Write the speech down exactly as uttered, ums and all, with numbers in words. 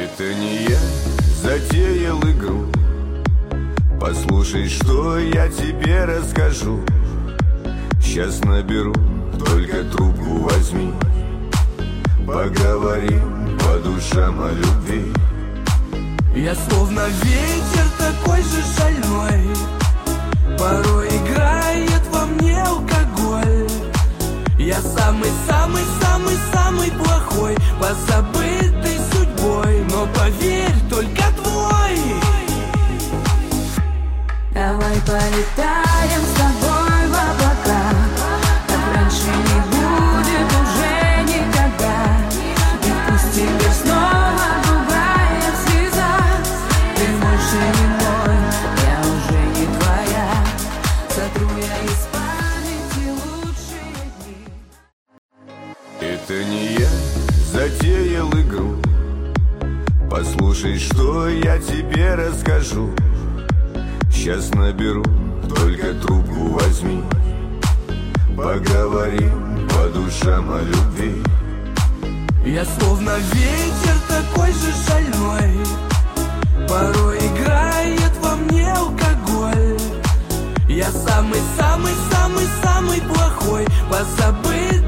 Это не я затеял игру. Послушай, что я тебе расскажу. Сейчас наберу, только трубку возьми. Поговорим по душам о любви. Я словно ветер такой же шальной, порой играет во мне алкоголь. Я самый-самый-самый-самый плохой, позабытой судьбой, но поверь, только твой. Давай полетаем с тобой в облака, как раньше не будет уже никогда. И пусть теперь снова другая слеза. Ты больше не мой, я уже не твоя. Сотру я из памяти лучшие дни. Это не я затеял игру. Послушай, что я тебе расскажу. Сейчас наберу, только трубку возьми. Поговорим по душам о любви. Я словно ветер такой же шальной, порой играет во мне алкоголь. Я самый-самый-самый-самый плохой, позабыт